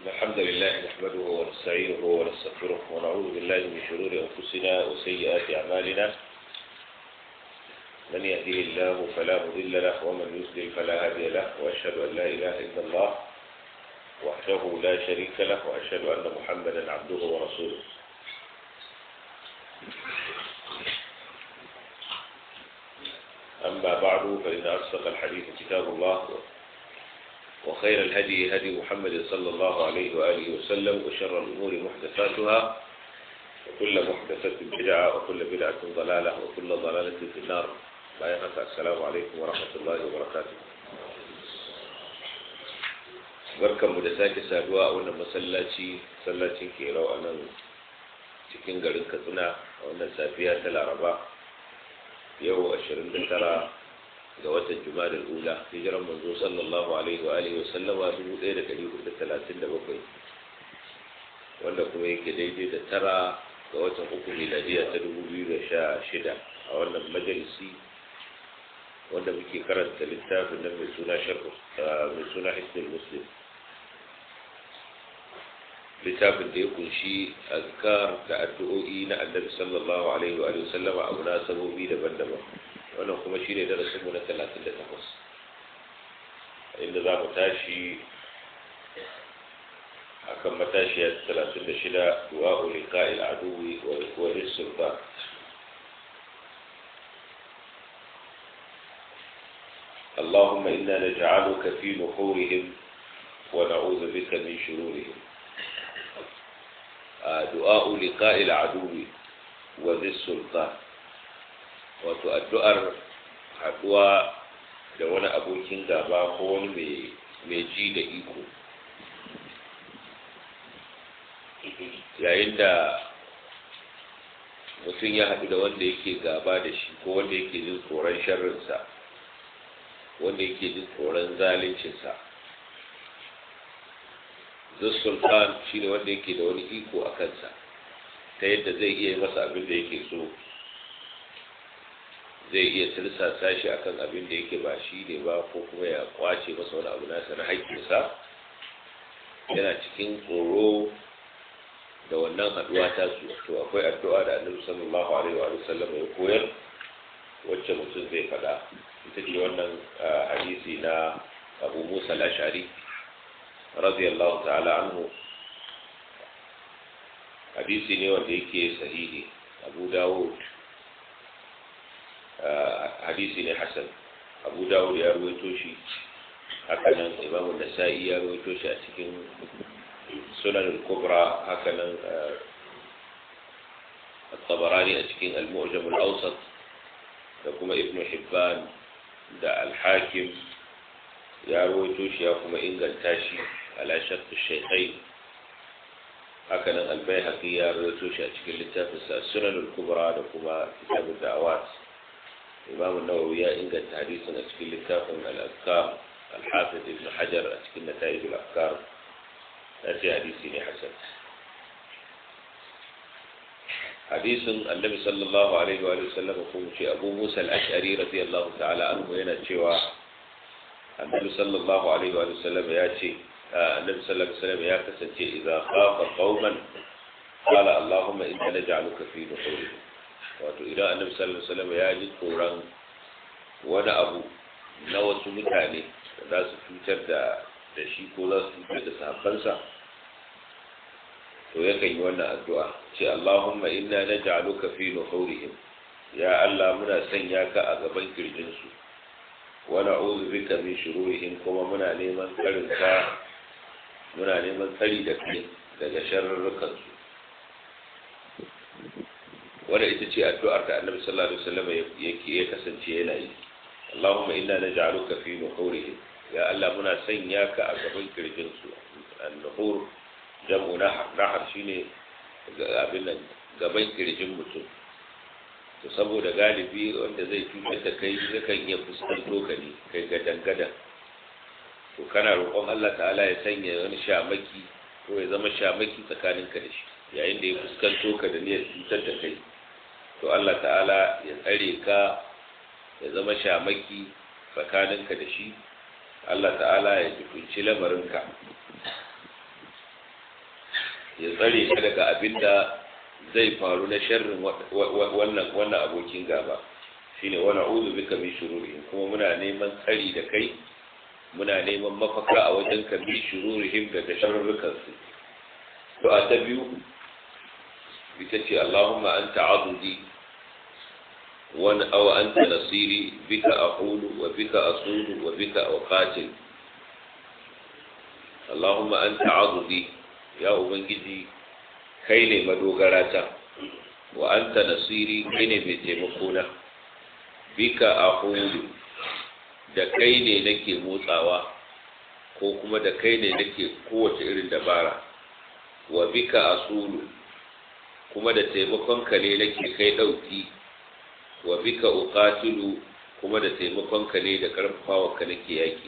الحمد لله نحمده ونستعينه ونستغفره ونعوذ بالله من شرور أنفسنا وسيئات أعمالنا. من يهديه الله فلا مضل له ومن يضلل فلا هادي له، وأشهد أن لا إله إلا الله وحده لا شريك له، وأشهد أن محمدا عبده ورسوله. أما بعد فإن أصدق الحديث كتاب الله، وخير الهدي هدي محمد صلى الله عليه وآله وسلم، وشر الأمور محدثاتها، وكل محدثة بدعة، وكل بدعة ضلالة، وكل ضلالة في النار. السلام عليكم ورحمة الله وبركاته. barkanmu da sake saduwa a wannan masallacin Kerau a nan cikin garin Katsina a wannan safiya ta Laraba, yau 29 ga watan Jumadal Ula, hijiran manzo sallallahu alaihi wa alihi wa sallama 1437, wanda kuma yake daidai da 9 ga watan uku miladiya ta 2016, a wannan majalisi wanda muke karanta littafin nan mai suna Hisnul Muslim, littafin da ya kunshi azkar da addu'o'i na Annabi sallallahu alaihi wa sallama a munasabobi daban-daban. Wannan kuma shine darasin mu na 38, inda za mu tashi akan matashiya 36, du'a'u liqa'il aduwi wa lis-sultan. اللهم إنا نجعلك في نحورهم ونعوذ بك من شرورهم. دعاء لقاء العدو وذي السلطان، wato addu'ar haɗuwa da wani abokin gaba ko wani mai ji da iko. Yayin da mutum ya haɗu da wanda yake gaba da shi, ko wanda yake jin tsoron sharrinsa, wanda yake jin tsoron zaluncinsa. Sultan shi ne wanda yake da wani iko a kansa, ta yadda zai iya yi masa abin da yake so, zai iya tirsasa shi akan abin da yake ba shi ne ba, ko kuma ya kwace masa wani abu nasa na haƙƙinsa. Yana cikin tsoro da wannan haɗuwa ta su. To akwai addu'a da Annabi sallallahu alaihi wa sallam ya koyar, wacce mutum zai faɗa. Ita ce wannan hadisi na Abu Musa al-Ash'ari radiyallahu ta'ala anhu. Hadisi ne wanda yake sahihi. Abu Dawud, hadisi ne hasan. Abu Dawud ya rawaito shi, hakanan Imam an-Nasa'i ya rawaito shi a cikin Sunan al-Kubra, hakanan at-Tabarani a cikin al-Mu'jam al-Awsat, da kuma Ibn Hibban da al-Hakim ya rawaito shi ya kuma inganta shi ala shart ash-shaykhayn. Hakanan al-Baihaqi ya rawaito shi a cikin littafin sa Sunan al-Kubra da kuma Kitab ad-Da'awat. Imam an-Nawawi ya inganta hadisin a cikin littafin al-Azkar. Al-Hafiz Ibn Hajar a cikin Nata'ij al-Afkar ya ce hadisi ne hasan. hadisin Annabi sallallahu alaihi wa sallam, ko ce Abu Musa al-Ash'ari radiyallahu ta'ala anhu yana cewa Annabi sallallahu alaihi wa sallam ya ce, Annabi sallallahu alaihi wa sallam ya kasance idza khafa qauman qala Allahumma inna naj'aluka fi nuhurihim. Wato idan Annabi sallallahu alaihi wa sallam ya ji tsoron wani abu na wasu mutane da za su cutar da shi, ko za su cutar da sahabbansa, to yakan yi wannan addu'a, ce Allahumma inna naj'aluka fi nuhurihim, ya Allah muna sanya ka a gaban kirjinsu, wa na'udhu bika min shururihim, kuma muna neman tsari da kai daga sharrukan su. Wanda ita ce addu'ar da Annabi sallallahu alaihi wasallam ya kasance yana yi. Allahumma inna naj'aluka fi nuhurihim, ya Allah muna sanya ka a gaban kirjinsu. An-nuhur jam'u nahar shine abin nan, gaban kirjin mutum. To saboda galibi wanda zai cutar da kai yakan iya fuskanto ka ne kai gadan-gadan, to kana roƙon Allah ta'ala ya sanya wani shamaki, ko ya zama shamaki tsakaninka da shi. Yayin da ya fuskanto ka da niyyar cutar da kai, to Allah ta'ala ya tsare ka, ya zama shamaki tsakaninka da shi. Allah ta'ala ya jikunci lamarinka. ya tsare ka daga abinda zai faru na sharrin wannan abokin gaba shine wa na'udhu bika min shururihim, kuma muna neman tsari da kai, muna neman mafaka a wajen ka min shururihim daga sharrukan su. to a ta biyu ita ce Allahumma anta adudi wa anta nasiri, bika aqulu wa bika asulu wa bika uqatil. Allahumma anta adudi, ya ubangiji kai ne madogarata, wa anta nasiri, kai ne mai taimakona, bika aqulu, da kai ne nake motsawa ko kuma da kai ne nake kowace irin dabara, wa bika asulu, kuma da taimakonka ne nake kai dauki, wa bika uqatilu, kuma da taimakonka ne da karfafawarka nake yaki.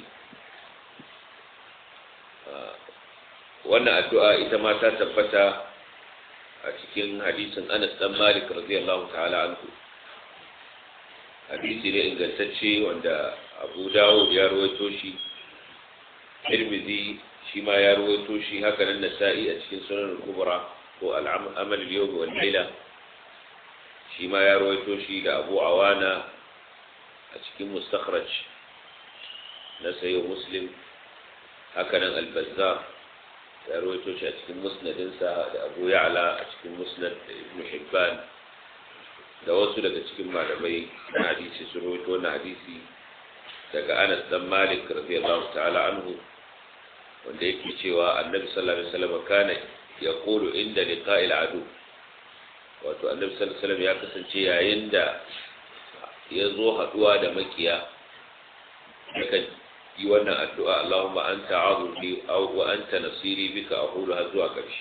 wannan addu'a ita ma ta tabbata a cikin hadisin Anas dan Malik radiyallahu ta'ala anhu. Hadisi ne ingantacce wanda Abu Dawud ya rawaito shi, Tirmidhi shi ma ya rawaito shi, haka nan Nasa'i a cikin Sunan al-Kubra ko al-Amal al-Yawm wal Layla shi ma ya rawaito shi, da Abu Awana a cikin Mustakhraj na Sahih Muslim, haka nan al-Bazzar ya rawaito shi a cikin musnadinsa, da Abu Ya'la a cikin musnad da Ibn Hibban da wasu daga cikin malamai na hadisi su rawaito wannan hadisi daga Anas dan Malik radiyallahu ta'ala anhu, wanda yake cewa Annabi sallallahu alaihi wasallam kana yaqulu inda liqa'il adu, wato Annabi sallallahu alaihi wasallam ya kasance yayin da ya zo haduwa da makiya yakan yi wannan addu'a, Allahumma anta azuri wa anta nasiri, bika aqulu har zuwa ƙarshe.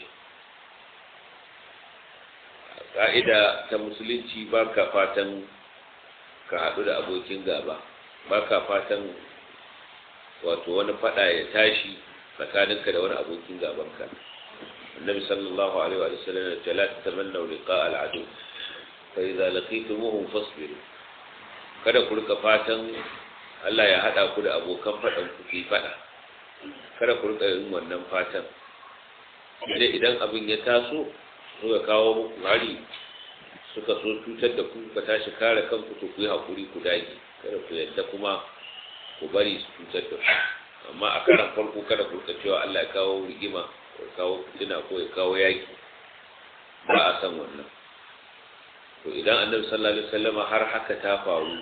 Ka'ida ta musulunci ba ka fatan ka haɗu da abokin gaba, ba ka fatan wato wani faɗa ya tashi tsakaninka da wani abokin gabanka. Annabi sallallahu alaihi wa sallam ya ce la tatamannu liqa al-adu fa idza laqitumuhum fasbiru. Kada ku rika fatan Allah ya haɗa ku da abokan faɗan ku fi faɗa, kada ku rika yin wannan fatan. Idan abin ya taso suka kawo muku hari, suka so cutar da ku, ka tashi kare kanku, to ku yi haƙuri ku dage, kada ku yadda kuma ku bari su cutar da ku. Amma a karan farko kada ku rika cewa Allah ya kawo rigima ko ya kawo fitina ko ya kawo yaki, ba a san wannan. To idan Annabi sallallahu alaihi wasallam har haka ta faru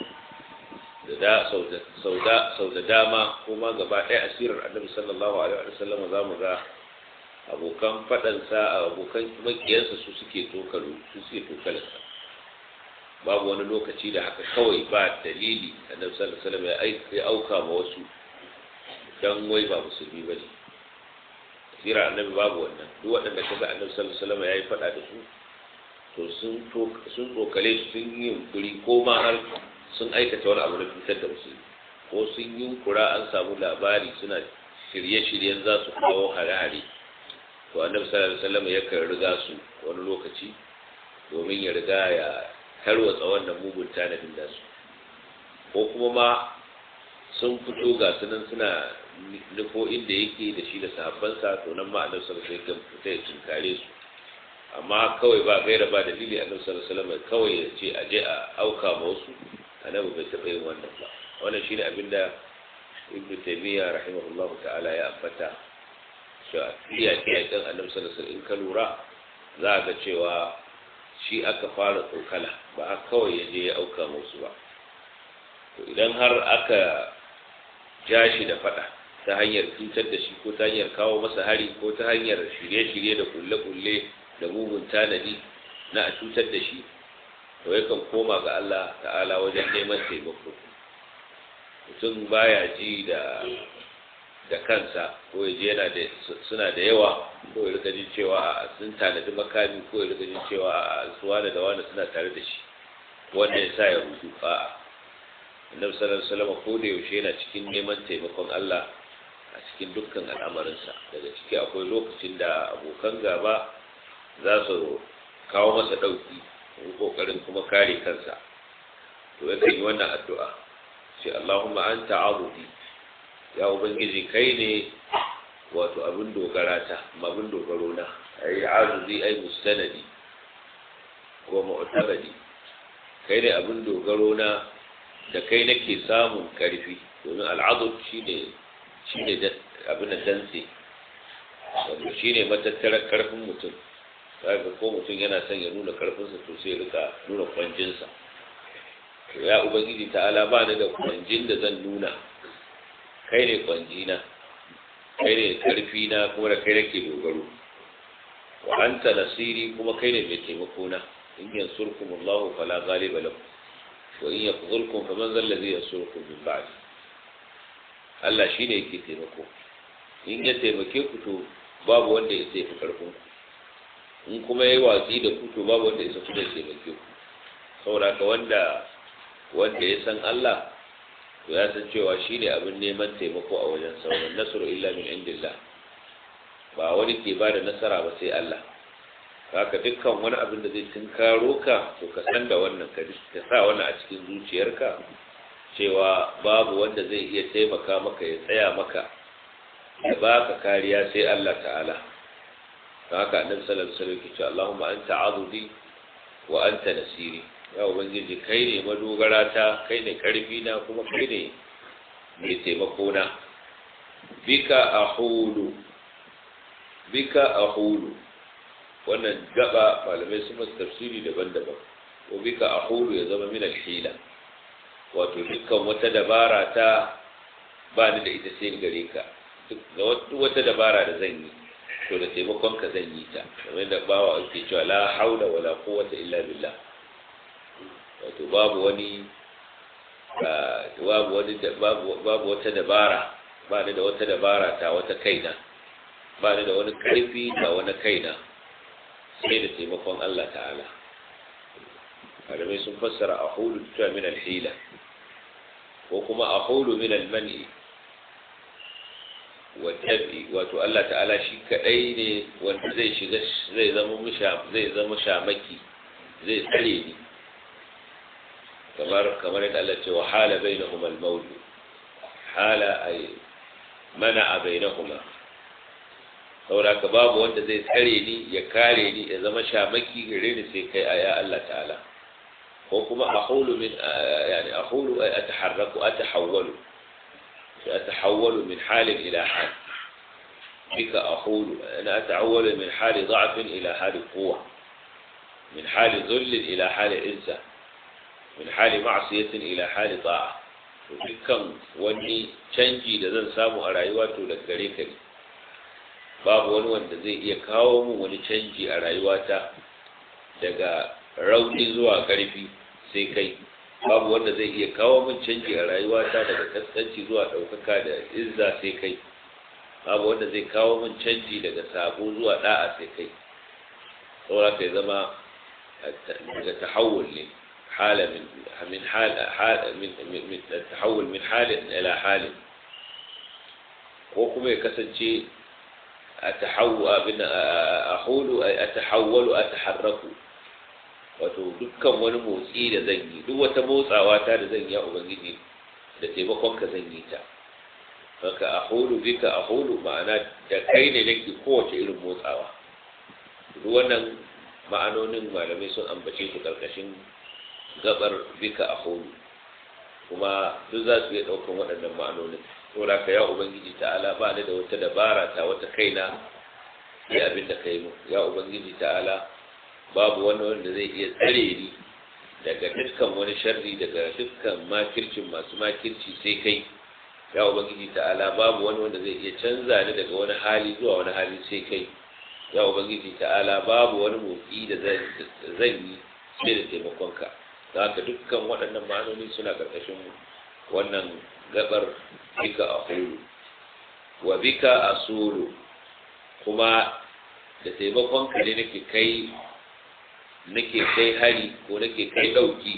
sau da dama, kuma gaba ɗaya asirar Annabi sallallahu alaihi wasallam za mu ga abokan faɗansa, abokan makiyansa su suke tokalarsa. Babu wani lokaci da haka kawai ba dalili Annabi sallallahu alaihi wasallam ya auka ma wasu dan wai ba musulmi bane. Asirar Annabi babu wannan. Duk waɗanda kaga Annabi sallallahu alaihi wasallam yayi faɗa da su, to sun tsokale su, sun yi yunkuri ko ma har sun aikata wani abu na cutar da musulmi, ko sun yi yunkura an samu labari suna shirye-shiryen za su kawo hare-hare, to Annabi sallallahu alaihi wasallam yakan riga su wani lokaci domin ya riga ya tarwatsa wannan mugun tanadin da su, ko kuma ma sun fito ga sunan suna nufo inda yake da shi da sahabbansa, to nan ma Annabi sallallahu alaihi wasallam fita ya tunkare su. Amma kawai ba gaira ba dalili Annabi sallallahu alaihi wasallam kawai ya ce aje a auka ma wasu, Annabi bai taɓa yin wannan ba. Wannan shine abinda Ibn Taymiyyah rahimahullahu ta'ala ya ambata, cewa iyakan Annabi sallallahu alaihi wasallam in ka lura za ga cewa shi aka fara tsokala, ba kawai ya je ya auka musu ba. To idan har aka ja shi da fada ta hanyar cutar da shi, ko ta hanyar kawo masa hari, ko ta hanyar shirye-shirye da kulle-kulle da mugun tanadi na a cutar da shi, to yakan koma ga Allah ta'ala wajen neman taimako. Mutum baya ji da kansa, ko ya je yana da suna da yawa, ko ya rika jin cewa sun tanadi makami, ko ya rika jin cewa suwa da wani suna tare da shi, wanda ya sa ya rudu. A'a, Annabi sallallahu alaihi wasallam ko da yaushe yana cikin neman taimakon Allah a cikin dukkan al'amarinsa. Daga ciki akwai lokacin da abokan gaba za su kawo masa dauki, kokarin kuma kare kansa, to yakan yi wannan addu'a, sai Allahumma anta azudi, ya ubangiji kai ne wato abin dogara ta, abin dogaro na, ai azuzi ai mustanadi ko mu'tabadi, kai ne abin dogaro na, da kai nake samun karfi, domin al'adud shine abin da dantse, wato shine matattarar karfin mutum. Kaga ko mutum yana son ya nuna karfinsa to sai rika nuna kwanjinsa. To ya ubangiji ta'ala ba ni da kwanjin da zan nuna, kai ne kwanjina, kai ne karfi na, kuma da kai nake dogaro. Wa anta nasiri, kuma kai ne mai taimako na. in yansurkum Allah fala ghaliba lakum wa in yakhzulkum faman zal ladhi yansurukum min ba'di. Allah shine yake taimako, in ya taimake ku to babu wanda ya taimake karfin ku, in kuma yayi watsi da ku to babu wanda ya taimake ku. Saboda ka wanda ya san Allah to ya san cewa shine abin neman taimako a wajen sa. Wannan nasru illa min indillah, ba wani ke bada nasara ba sai Allah. Haka dukkan wani abin da zai tunkaro ka to ka san da wannan, ka sa wannan a cikin zuciyarka cewa babu wanda zai iya taimaka maka ya tsaya maka ya baka kariya sai Allah ta'ala. Haka annabi sallallahu alaihi wasallam ya ce Allahumma anta azudi wa anta nasiri, ya ubangiji kai ne madogara ta, kai ne karfi na, kuma kai ne mai taimako na. bika ahulu, wannan gaba malamai sun masu tafsiri daban-daban. Ko bika ahulu ya zama min al-hila, wato dukkan wata dabara ta ba ni da ita sai gare ka, duk wata dabara da zan yi to da taimakon ka zan yi ta, kamar da bawa ake cewa la haula wala quwwata illa billah. Wato babu wata dabara, ba ni da wata dabara ta wata kaina, ba ni da wani karfi ta wani kaina sai da taimakon Allah ta'ala. Malamai sun fassara ahulu ta min al-hila, ko kuma ahulu min al-man'i wa tabi, wato Allah ta'ala shi kadai ne wanda zai shiga, zai zama shamaki, zai tsare ni, kamar yadda Allah ce wa hala bainahuma al-mawj, hala ay mana'a bainahuma. saboda ka babu wanda zai tsare ni ya kare ni ya zama shamaki gare ni sai kai aya Allah ta'ala. ko kuma ahulu min ataharraku atahawwalu min halin ila hal, bika ahulu ana atahawwalu min hali dha'fin ila hali quwwa, min hali dhullin ila hali izza, min hali ma'siyatin ila hali ta'a. dukkan wani canji da zan samu a rayuwa to daga gare ka ne. babu wani wanda zai iya kawo min wani canji a rayuwata daga rauni zuwa ƙarfi sai kai. babu wanda zai iya kawo min canji a rayuwata daga kaskanci zuwa ɗaukaka da izza sai kai. babu wanda zai kawo min canji daga sabo zuwa da'a sai kai. saboda kai zama daga tahawul ne, hala min tahawul min halin ila halin, ko kuma ya kasance atahawwalu ataharraku, wato dukkan wani motsi da zan yi, duk wata motsawa ta da zan yi a ubangiji da taimakon ka zan yi ta. haka ahulu bika ahulu, ma'ana da kai ne nake kowace irin motsawa. duk wannan ma'anonin malamai sun ambace su karkashin gabar bika ahulu, kuma duk za su iya daukan waɗannan ma'anonin. saboda ka ya ubangiji ta'ala ba ni da wata dabara ta wata kaina sai abin da kai mu. ya ubangiji ta'ala babu wani wanda zai iya tsare ni daga dukkan wani sharri, daga dukkan makircin masu makirci sai kai. ya ubangiji ta'ala babu wani wanda zai iya canza ni daga wani hali zuwa wani hali sai kai. ya ubangiji ta'ala babu wani motsi da zan yi sai da taimakonka. haka dukkan waɗannan ma'anoni suna ƙarƙashin wannan gabar bika ahulu wa bika asulu, kuma da taimakonka ne nake kai hari ko nake kai ɗauki.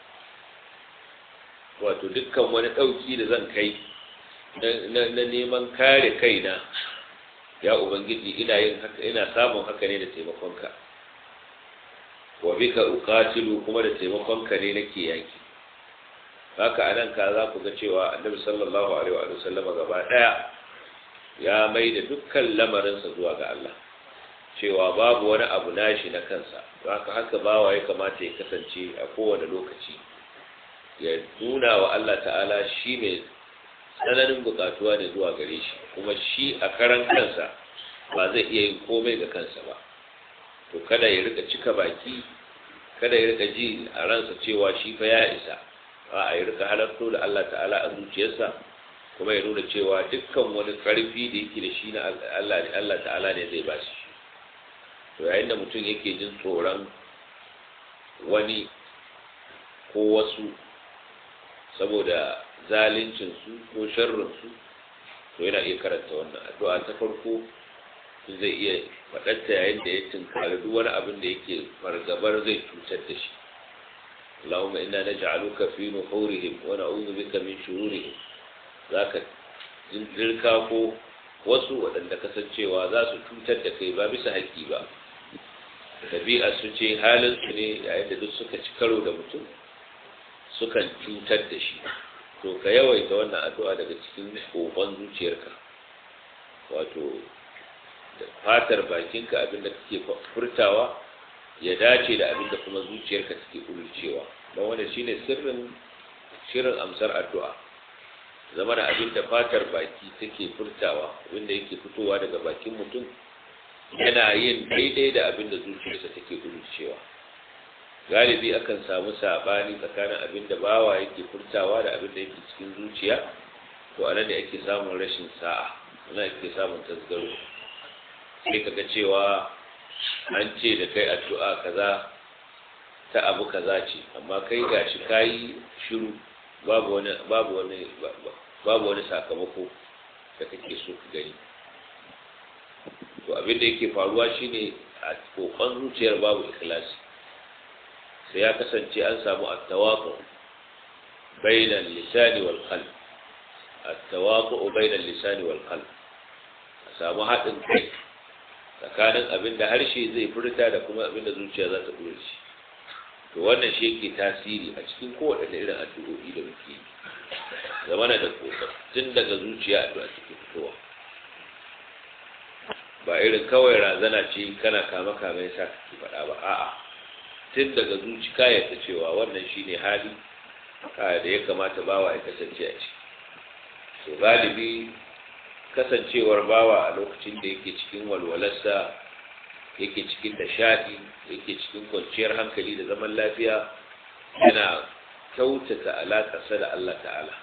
wato dukkan wani ɗauki da zan kai na neman kare kaina, ya ubangiji ina yin haka, ina samun haka ne da taimakonka. wa bika uqatilu, kuma da taimakonka ne nake yaki. haka anan ka za ku ga cewa annabi sallallahu alaihi wa sallam gaba daya ya mai da dukkan lamarinsa zuwa ga Allah. cewa babu wani abu nashi na kansa. Haka bawa ya kamata ya kasance a kowane lokaci ya nuna wa Allah ta'ala shi mai tsananin bukatuwa ne zuwa gare shi, kuma shi a karan kansa ba zai iya yin komai ga kansa ba. To kada ya rika cika baki, kada ya rika ji a ransa cewa shi fa ya isa, a ya rika halarto da Allah ta'ala a zuciyarsa, kuma ya nuna cewa dukkan wani karfi da yake da shi na Allah ta'ala ne zai ba shi. To yayin da mutum yake jin tsoron wani ko wasu saboda zaluncinsu ko sharrinsu, to yana iya karanta wannan addu'a ta farko. Zai iya faɗarta yayin da ya tunkari duk wani abin da yake fargabar zai cutar da shi. Allahumma inna naj'aluka fi nuhurihim wa na'udhu bika min shururihim. Zaka dirka ko wasu waɗanda kasancewa za su cutar da kai ba bisa haƙƙi ba. Tabi'a su ce halin su ne yayin da duk suka ci karo da mutum sukan cutar da shi. To ka yawaita wannan addu'a daga cikin kokon zuciyarka, wato da fatar bakinka abinda kake furtawa ya dace da abinda kuma zuciyarka take kulcewa. Don wanda shine shirin amsar addu'a, zama da abinda fatar baki take furtawa, abinda yake fitowa daga bakin mutum yana yin daidai da abinda zuciyarsa take kulcewa. Galibi akan samu sabani tsakanin abinda bawa yake furtawa da abinda yake cikin zuciya, to anan ne ake samun rashin sa'a, anan ake samun tasgaro. Sai kaga cewa an ce da kai addu'a kaza ta abu kaza ce, amma kai gashi kai shiru, babu wani sakamako da kake so ka gani. To abin da yake faruwa shine a kokon zuciyar babu ikhlasi, sai ya kasance an samu at-tawaqu bayna al-lisani wal qalb, at-tawaqu bayna al-lisani wal qalb, samu haɗin kai tsakanin abin da harshe zai furta da kuma abin da zuciya za ta furta shi. To wannan shi yake tasiri a cikin kowaɗanne irin addu'o'i da muke yi. Zamana da tun daga zuciya addu'a take fitowa, ba irin kawai razana ce kana kama yasa kake faɗa ba, a'a tun daga zuci ka yarda cewa wannan shine hali da ya kamata bawa ya kasance a ciki. To galibi kasancewar bawa a lokacin da yake cikin walwalarsa, yake cikin nishadi, yake cikin kwanciyar hankali da zaman lafiya, yana kyautata alaƙarsa da Allah ta'ala.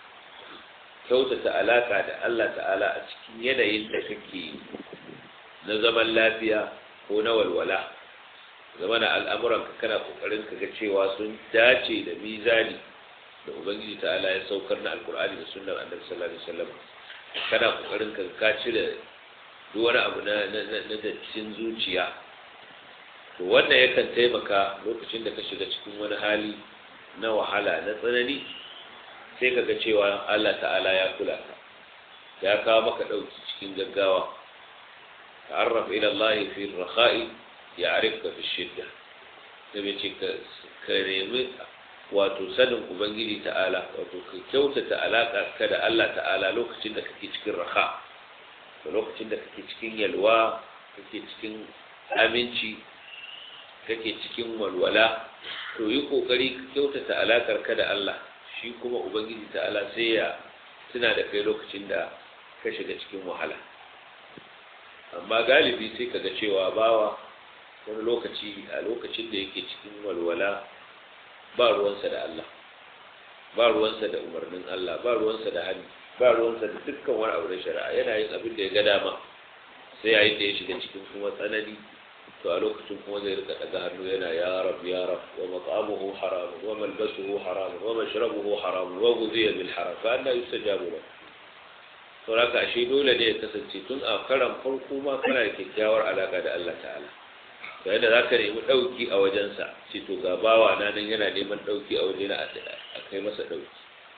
Kyautata alaƙa da Allah ta'ala a cikin yanayin da kake na zaman lafiya ko na walwala, zama da al'amuranka kana ƙoƙarin ka ga cewa sun dace da mizani da Ubangiji ta'ala ya saukar na Alƙur'ani da sunnar Annabi sallallahu alaihi wasallam. Kana kokarin ka cire duk wani abu na dattin zuciya. To wannan yakan taimaka lokacin da ka shiga cikin wani hali na wahala na tsanani, sai ka ga cewa Allah ta'ala ya kula ka, ya kawo maka dauki cikin gaggawa. Ta'arraf ila Allah fi ar-rakha'i ya'rifka fi shidda. Sai ce ka nemi wato sanin Ubangiji ta'ala, wato ka kyautata alaƙa ka da Allah ta'ala lokacin da kake cikin raha, da lokacin da kake cikin yalwa, kake cikin aminci, kake cikin walwala. To yi kokari ka kyautata alaƙar ka da Allah, shi kuma Ubangiji ta'ala sai ya tuna da kai lokacin da ka shiga cikin wahala. Amma galibi sai kaga cewa bawa wani lokaci a lokacin da yake cikin walwala ba ruwansa da Allah, ba ruwansa da umarnin Allah, ba ruwansa da hannu, ba ruwansa da dukkan wani abu na shari'a, yana yin abin da ya ga dama. Sai yayin da ya shiga cikin kuma tsanani, to a lokacin kuma zai rika daga hannu yana ya rab wa mat'amuhu haram wa malbasuhu haram wa mashrabuhu haram wa ghudhiya bil haram fa anna yustajabu lahu. To haka ashe dole ne ya kasance tun a karan farko ma kana da kyakkyawar alaka da Allah ta'ala. Da yadda za ka nemi ɗauki a wajensa, ce to ga bawa na nan yana neman ɗauki a wajena a kai masa ɗauki.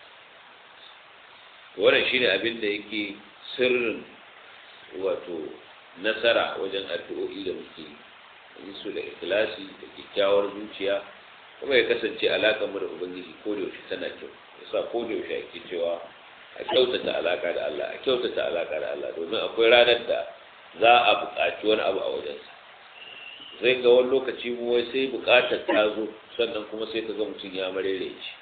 Wannan shi ne abin da yake sirrin wato nasara wajen addu'o'i da muke yi su da ikhlasi da kyakkyawar zuciya, kuma ya kasance alaƙar mu da Ubangiji ko da yaushe tana kyau. Yasa ko da yaushe ake cewa a kyautata alaƙa da Allah, a kyautata alaƙa da Allah, domin akwai ranar da za a buƙaci wani abu a wajensa. sai ga wani lokaci mu wai sai bukatar ta zo sannan kuma sai ka ga mutum ya marereci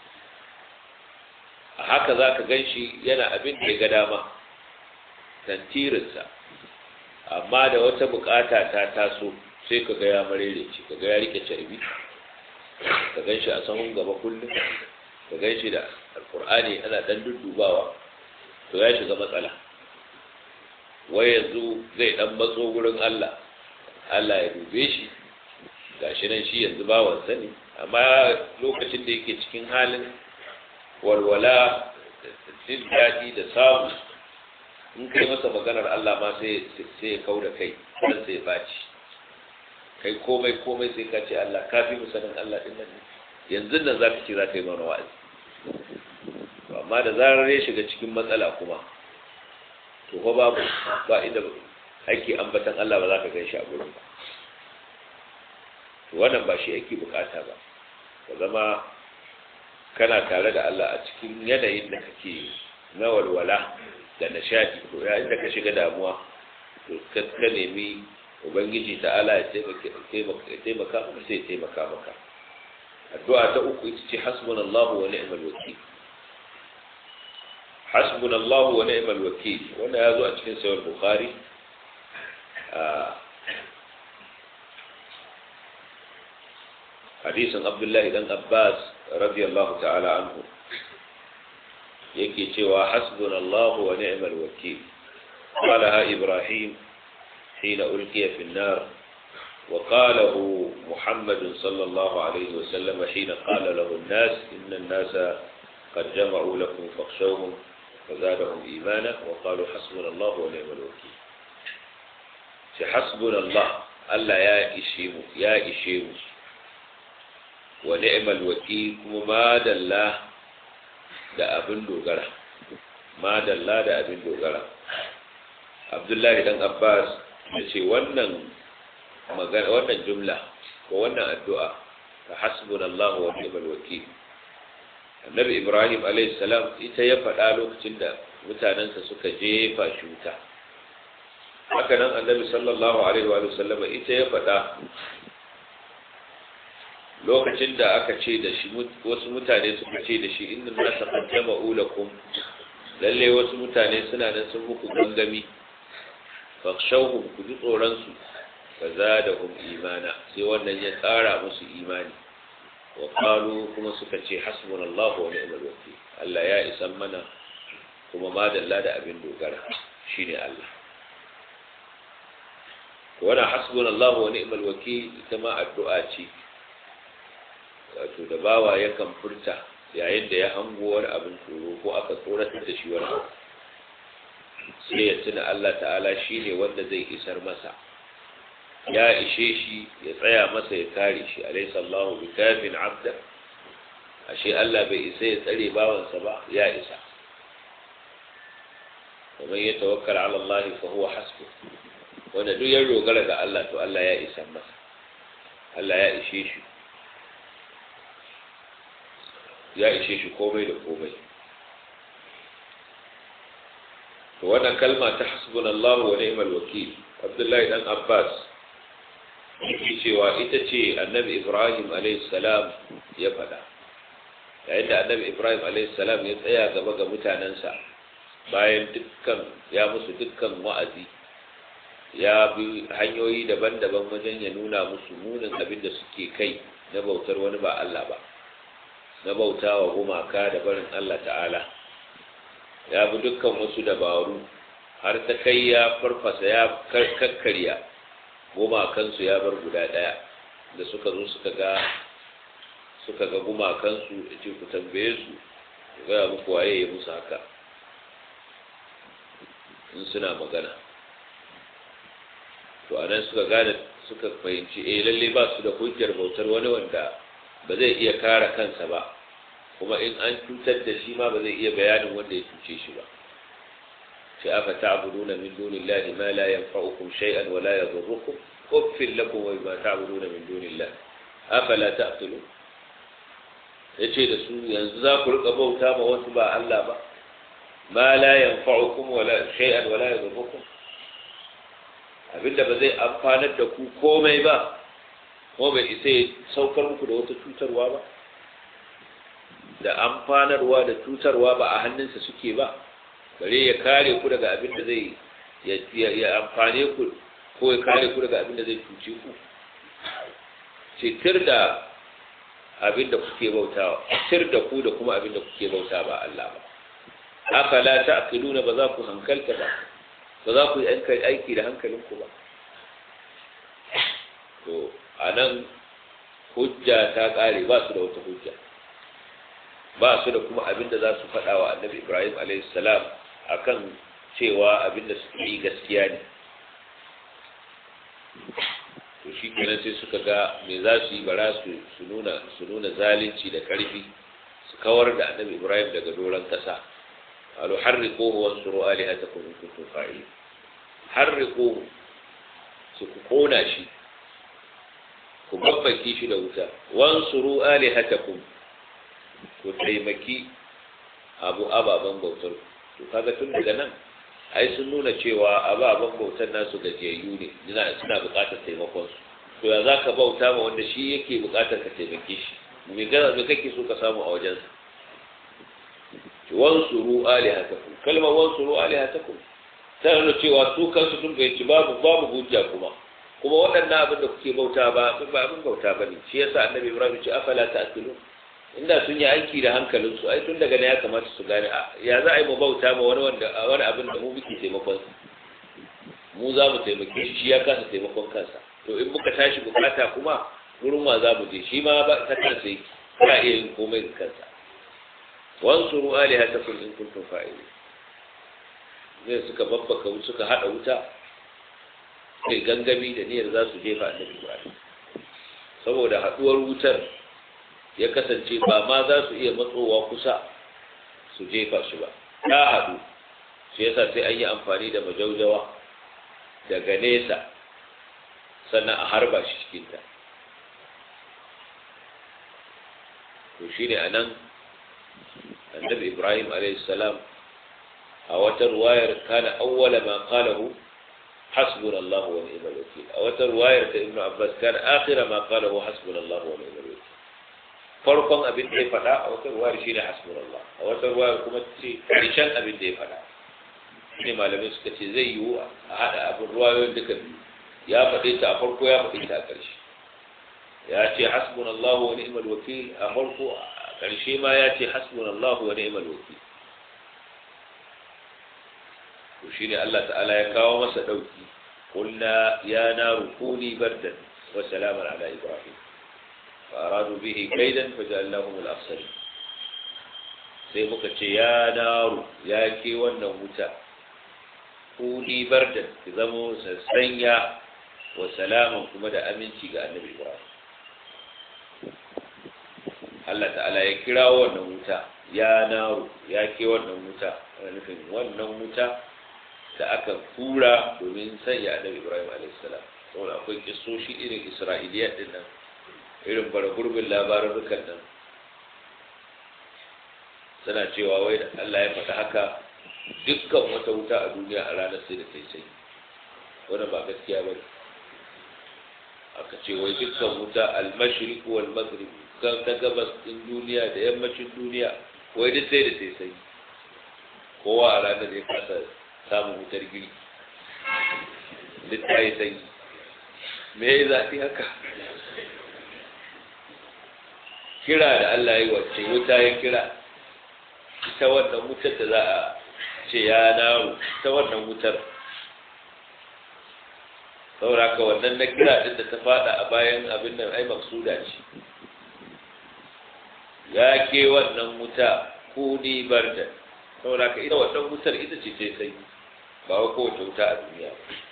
a haka za ka gan shi yana abin da ya ga dama tantirinsa, amma da wata bukata ta taso sai ka ga ya marereci, ka ga ya rike carbi, ka gan shi a sahun gaba kullum, ka gan shi da alkur'ani ana dan duddubawa, to ya shiga matsala. Wai yanzu zai dan matso gurin Allah ya dube shi, gashi nan shi yanzu bawan sani, amma lokacin da yake cikin halin walwala jin daɗi da samu, in kai masa maganar Allah ma sai ya kauda kai, dan sai ya baci kai komai sai ka ce Allah ka fi mu sanin Allah din nan, yanzu nan za ka ce za ka yi mana wa'azi. Amma da zarar ya shiga cikin matsala kuma to fa ba inda ake ambatan Allah ba za ka gan shi a gurin ba. To wannan ba shi ake bukata ba, ka zama kana tare da Allah a cikin yanayin da kake na walwala da nishadi. To yayin da ka shiga damuwa to ka nemi ubangiji ta'ala ya taimaka maka, sai ya taimaka maka. Addu'a ta uku ita ce hasbunallahu wa ni'mal wakeel. Hasbunallahu wa ni'mal wakeel wannan ya zo a cikin sahih Bukhari hadisin Abdullahi dan Abbas radiyallahu ta'ala anhu yake cewa hasbunallahu wa ni'mal wakeel. qalaha Ibrahim hina ulqiya fi an-nar wa qalahu Muhammad sallallahu alayhi wa sallam hina qala lahu an-nas inna an-nasa qad jama'u lakum fakhshawhum fazadahum imana wa qalu hasbunallahu wa ni'mal wakeel. Hasbunallah, Allah ya ishe mu wa ni'mal wakeel, kuma madalla da abin dogara. Abdullahi dan Abbas yace wannan jumla ko wannan addu'a ta hasbunallahu wa ni'mal wakeel, Annabi Ibrahim alayhi salam ita ya faɗa lokacin da mutanansa suka jefa shi wuta. Haka nan Annabi sallallahu alaihi wa sallam ita ya faɗa lokacin da aka ce da shi, wasu mutane suka ce da shi inna nasa qad jama'u lakum, lalle wasu mutane suna nan sun muku gangami, fakhshawhum, ku ji tsoron su, fazadahum imana, sai wannan ya tsara musu imani. Wa qalu, kuma suka ce hasbunallahu wa ni'mal wakeel, Allah ya isan mana kuma madalla da abin dogara shine Allah. Wannan hasbunallahu wa ni'mal wakeel ita ma addu'a ce, wato da bawa yakan furta yayin da ya hango wani abin tsoro ko aka tsoratar da shi wani abu, sai ya tuna Allah ta'ala shine wanda zai isar masa, ya ishe shi, ya tsaya masa, ya kare shi. Alaysa Allahu bikafin 'abda, ashe Allah bai isa ya tsare bawansa ba, ya isa. ومن يتوكل على الله فهو حسبه, wanda duk ya dogara ga Allah to Allah ya isa masa, Allah ya ishe shi komai da komai. To wannan kalma ta hasbunallahu wa ni'mal wakeel, Abdullahi dan Abbas yake cewa ita ce Annabi Ibrahim alayhi salam ya faɗa yayin da Annabi Ibrahim alayhi salam ya tsaya gaba ga mutanansa bayan ya musu dukkan wa'azi, ya bi hanyoyi daban-daban wajen ya nuna musu munin abin da suke kai na bautar wani ba Allah ba, na bautawa gumaka da barin Allah ta'ala. Ya bi dukkan wasu dabaru har ta kai ya farfasa, ya kakkarya gumakansu, ya bar guda ɗaya. Da suka zo suka ga gumakansu, ya ce ku tambaye su, ga muku waye ya musu haka in suna magana. To anan suka fahimci lalle ba su da hujjar bautar wani wanda ba zai iya kare kansa ba, kuma in an cutar da shi ma ba zai iya bayanin wanda ya cuce shi ba. sai afa ta'buduna min dunillahi ma la yanfa'ukum shay'an wa la yadhurrukum uffil lakum wa ma ta'buduna min dunillahi afala ta'qilun. yace da su yanzu za ku rika bauta ma wasu ba Allah ba, ma la yanfa'ukum wa la shay'an wa la yadhurrukum, abinda ba zai amfanar da ku komai ba ko bai isa ya saukar muku da wata cutarwa ba, da amfanarwa da cutarwa ba a hannunsa suke ba, bare ya kare ku daga abin da zai ya amfane ku ko ya kare ku daga abin da zai cuce ku. Tir da abin da kuke bautawa, tir da ku da kuma abin da kuke bauta ba Allah ba. Haka la ta'qiluna, ba za ku hankalta ba za ku yi aiki da hankalinku ba. To anan hujja ta kare, ba su da wata hujja, ba su da kuma abin da za su faɗa wa annabi Ibrahim a.s. akan cewa abin da suke yi gaskiya ne. To shi kenan sai suka ga me za su yi, bara su nuna zalunci da ƙarfi, su kawar da annabi Ibrahim daga doron ƙasa. qalu harriquhu wansuru alihatakum in kuntum fa'ilin. Harriquhu, su ku kona shi, ku babbaki shi da wuta. Wansuru alihatakum, ku taimaki ababen bautar. To kaga tun daga nan ai sun nuna cewa ababen bautar nasu gajiyayyu ne, suna buƙatar taimakon su. To ya zaka bauta ma wanda shi yake buƙatar ka taimake shi? Me kake so ka samu a wajensa? Wansuru alihatakum, kalmar wansuru alihatakum ta nuna cewa su kansu sun fahimci babu hujja kuma waɗannan abin da kuke bauta ba abin bauta ba ne. Shi yasa annabi Ibrahim ce afala ta'qilun, inda sun yi aiki da hankalinsu ai tun daga ne ya kamata su gane ya za a yi mu bauta ma wani abin da mu muke taimakon mu za mu taimake shi ya kasa taimakon kansa. To in muka tashi bukata kuma wurin wa za mu je? Shi ma ba ta kansa yake, ba iya yin komai da kansa. wansuru alihatakum in kuntum fa'ilin. Ne suka babbaka suka hada wuta, sai gangami da niyyar za su jefa annabi Ibrahim. Saboda haduwar wutar ya kasance ba ma za su iya matsowa kusa su jefa shi ba, ta hadu. Shi yasa sai an yi amfani da majaujawa daga nesa sannan a harba shi cikinta. To shi ne a nan annabi Ibrahim a.s. a wata ruwayar kana awwala ma qalahu hasbunallahu wa ni'mal wakeel. A wata ruwayar ta Ibn Abbas kana akhira ma qalahu hasbunallahu wa ni'mal wakeel. Farkon abin da ya faɗa a wata ruwayar shine hasbunallah, a wata ruwayar kuma ce karshen abin da ya faɗa. Shine malamai suka ce zai yiwu a haɗa abin ruwayoyin duka biyu, ya faɗe ta a farko ya faɗe ta a ƙarshe. Ya ce hasbunallahu wa ni'mal wakeel a farko, a ƙarshe ma ya ce hasbunallahu wa ni'mal wakeel. To shine Allah ta'ala ya kawo masa dauki, qulna ya naru kuni bardan wa salaman ala ibrahim fa aradu bihi kaidan fajalnahum al-akhsarin. Sai muka ce ya naru, ya ke wannan wuta, kuni bardan, ki zamo sassanya, wa salaman kuma da aminci ga annabi Ibrahim. Allah ta'ala ya kira wannan wuta ya naru, ya ke wannan wuta, ana nufin wannan wuta da aka fura domin sanya annabi Ibrahim a.s. saboda akwai kisoshi irin Isra'iliyat din nan, irin baragurbin labarukan nan, suna cewa wai da Allah ya faɗa haka dukkan wata wuta a duniya a ranar sai da sai wannan ba gaskiya ba. Aka ce wai dukkan wuta al-mashriq wal maghrib, kan ta gabas din duniya da yammacin duniya, wai duk sai da sai kowa a ranar ya kasa samun wutar giri, duk ta yi sanyi. Me ya zafi haka? Kira da Allah yi wacce wuta ya kira, ita wannan wutar da za a ce ya naru, ita wannan wutar saboda ka wannan na kira din da ta fada a bayan abin nan ai maksuda ce. Ya ke wannan wuta kuni bardan, saboda ka ita wannan wutar ita ce ta sanyi, ba wa kowace wuta a duniya.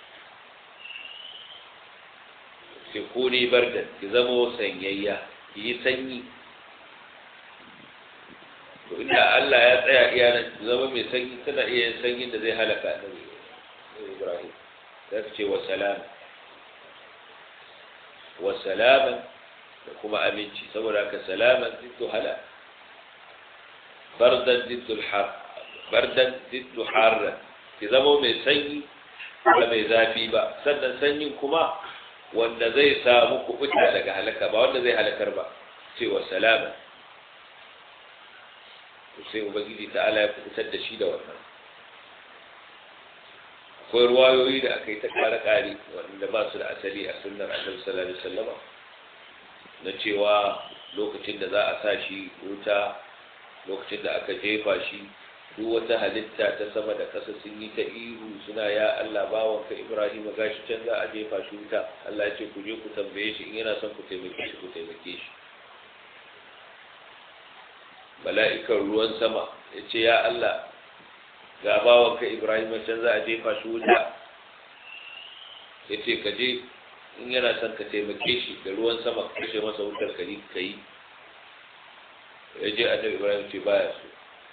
Ki kuni bardan, ki zama sanyayya, ki yi sanyi. To inda Allah ya tsaya iya nan ki zama mai sanyi, tana iya yin sanyin da zai halaka annabi Ibrahim. Za su ce wa salaman da kuma aminci, saboda ka salaman ziddu hala, bardan ziddu harra, ki zama mai sanyi ba mai zafi ba, sannan sanyin kuma wanda zai samu kubuta daga halaka ba wanda zai halakar ba, cewa salama. sai ubangiji ta'ala ya fitar da shi da wannan. akwai ruwayoyi da aka yi ta kare wanda ba su da asali a sunnar annabi sallallahu alaihi wasallam na cewa lokacin da za a sa shi wuta, lokacin da aka jefa shi, duk wata halitta ta sama da ƙasa sun yi ta ihu suna ya Allah bawanka Ibrahim gashi can za a jefa shi wuta. Allah ya ce ku je ku tambaye shi in yana son ku taimake shi ku taimake shi. Mala'ikan ruwan sama ya ce ya Allah ga bawanka Ibrahim can za a jefa shi wuta, ya ce ka je in yana son ka taimake shi da ruwan sama ka kashe masa wutar ka yi. Ya je annabi Ibrahim ce baya so.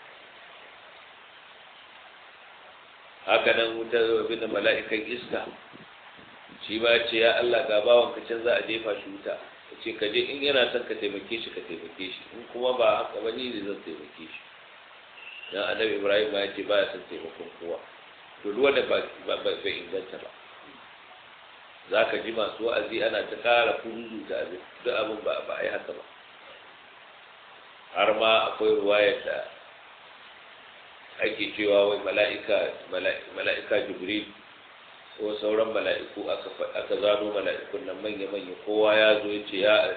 haka nan wutar bin mala'ikan iska shi ba ce ya Allah ga bawanka can za a jefa shi wuta, ya ce ka je in yana son ka taimake shi ka taimake shi, in kuma ba haka ba ni zan taimake shi. dan annabi Ibrahim ya ce baya son taimakon kowa. to ruwa da ba inganta ba, za ka ji masu wa'azi ana ta kara kundu da abin duk abin ba a yi haka ba. har ma akwai ruwayar da ake cewa wai mala'ika Jibril ko sauran mala'iku aka zano mala'ikun nan manya-manya, kowa ya zo ya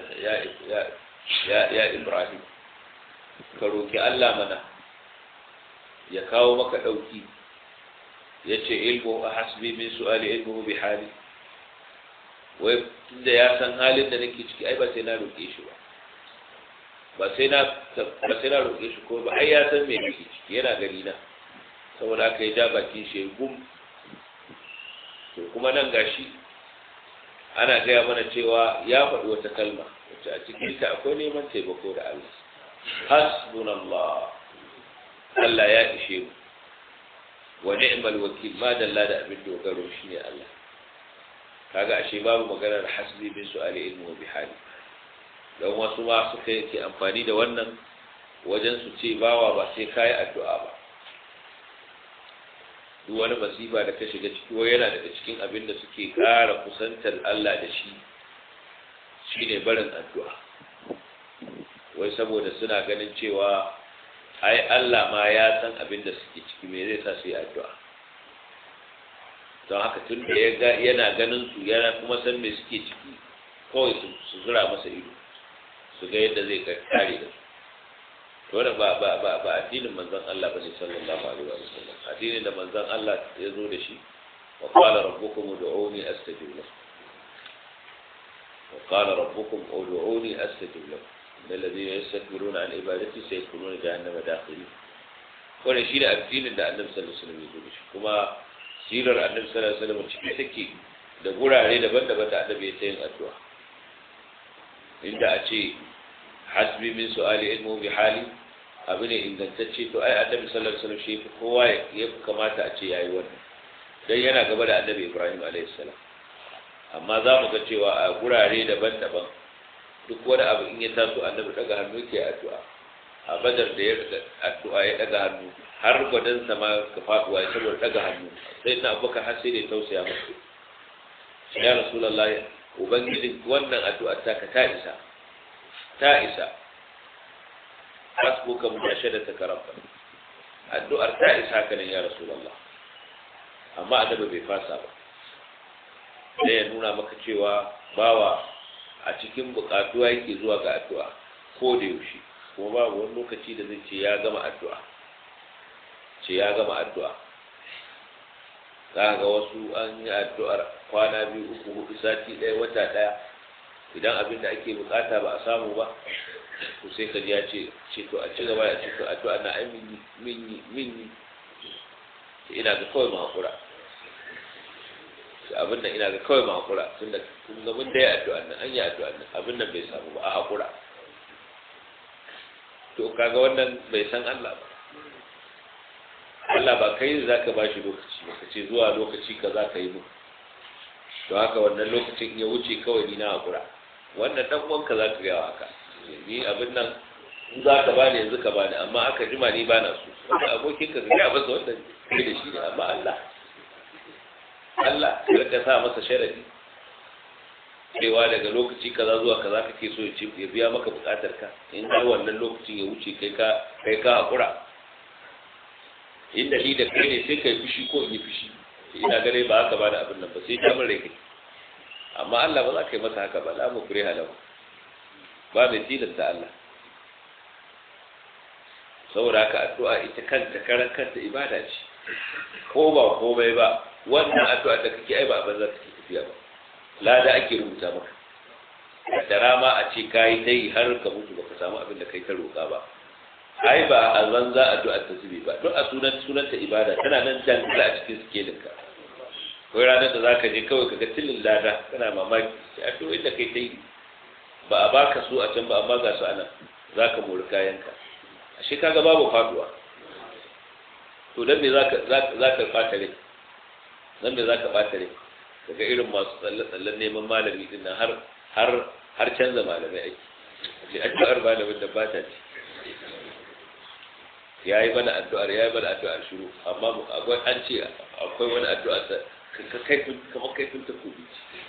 ce ya Ibrahim ka roki Allah mana ya kawo maka ɗauki. ya ce ilmu a hasbi min su'ali ilmu bi hali, wai tunda ya san halin da nake ciki ai ba sai na roƙe shi ba sai na roƙe shi ko ba, ai ya san me nake ciki yana gari na, saboda haka ya ja bakin shi gum. to kuma nan gashi ana gaya mana cewa ya faɗi wata kalma wacce a cikin ta akwai neman taimako da Allah. hasbunallah, Allah ya ishe mu, wa ni'mal wakil, ma dalla da abin dogaro shine Allah. kaga ashe babu maganar hasbi bin su'ali ilmu bi hali. don wasu ma suka yake amfani da wannan wajen su ce bawa ba sai kayi addu'a ba. duk wani masifa da ka shiga ciki wai yana daga cikin abin da suke ƙara kusantar Allah da shi shine barin addu'a. wai saboda suna ganin cewa ai Allah ma ya san abin da suke ciki, me zai sa su yi addu'a. don haka tun da yana ganin su yana kuma san me suke ciki, kawai su zura masa ido su ga yadda zai kare da su. to wannan ba addinin manzon Allah bane sallallahu alaihi wa sallam. addinin da manzon Allah ya zo da shi, wa qala rabbukum ud'uni astajib lakum, wa qala rabbukum ud'uni astajib lakum, innal ladhina yastakbiruna an ibadati sayadkhuluna jahannama dakhirin. wannan shi da addinin da Annabi sallallahu alaihi wa sallam ya zo da shi. kuma sirar Annabi sallallahu alaihi wa sallam cike take da gurare daban-daban da Annabi ya yin addu'a. inda a ce hasbi min su'ali ilmu bi hali abu ne ingantacce, to ai Annabi sallallahu alaihi wasallam shi kowa ya kamata a ce yayi wannan, dan yana gaba da Annabi Ibrahim alaihi salam. amma za mu ga cewa a gurare daban-daban duk wani abu in ya taso Annabi daga hannu yake addu'a. a Badar da ya addu'a ya daga hannu har gwadan sama ka faduwa ya saboda daga hannu, sai na Abubakar har sai da ya tausaya masa, ya Rasulullahi ubangiji wannan addu'ar taka ta isa hasbuka mujahadata rabba, addu'ar ta isa ka ne ya Rasulullah. amma Annabi bai fasa ba, sai ya nuna maka cewa bawa a cikin bukatuwa yake zuwa ga addu'a ko da yaushe, kuma babu wani lokaci da zai ce ya gama addu'a. za ga wasu an yi addu'ar kwana 2, 3, 4, sati 1, wata 1, idan abin da ake bukata ba a samu ba, to sai ka ji ya ce to a ci gaba ya ce to addu'a na ai minni ina ga kawai mu hakura, abin nan ina ga kawai mu hakura, tunda kun ga mun da ya addu'a nan, an yi addu'a nan, abin nan bai samu ba, a hakura. to kaga wannan bai san Allah ba. Allah ba kai za ka ba shi lokaci ba, ka ce zuwa lokaci ka za ka yi mu, to haka wannan lokacin ya wuce kawai ni na hakura. wannan dan uwanka za ka gaya haka, ni abin nan in za ka bani yanzu ka bani, amma aka jima ni bana so. wanda abokin ka gaya masa wannan kai da shi ne, amma Allah ka sa masa sharadi cewa daga lokaci kaza zuwa kaza kake so ya biya maka bukatar ka, in har wannan lokacin ya wuce kai ka hakura, inda ni da kai ne sai kai fushi ko in yi fushi, ina gare ba haka ba da abin nan ba sai ta mun rai kai, amma Allah ba za ka yi masa haka ba, la mu kure halau, ba mai tilasta Allah. Saboda haka addu'a ita kanta karan kanta ibada ce, ko ba komai ba wannan addu'a da kake ai ba abin za ta tafiya ba, lada ake rubuta maka, da rama a ce kayi dai har ka mutu baka samu abin da kai ka roƙa ba, ai ba a zanza addu'a ta zube ba, duk a sunanta ibada tana nan dangala a cikin sikelinka. Kawai ranar da zaka je kawai ka ga tilin lada kana mamaki, addu'o'in da kai ta yi ba a baka su a can ba amma ga su anan zaka mori kayanka, ashe kaga babu faduwa. To dan me zaka fata rai, dan me zaka fata rai daga irin masu tsallen neman malami din nan har canza malamai ake, sai addu'ar malamin da bata ce yayi bana addu'ar shiru, amma akwai an ce akwai wani addu'a ta kamar kaifin takobi.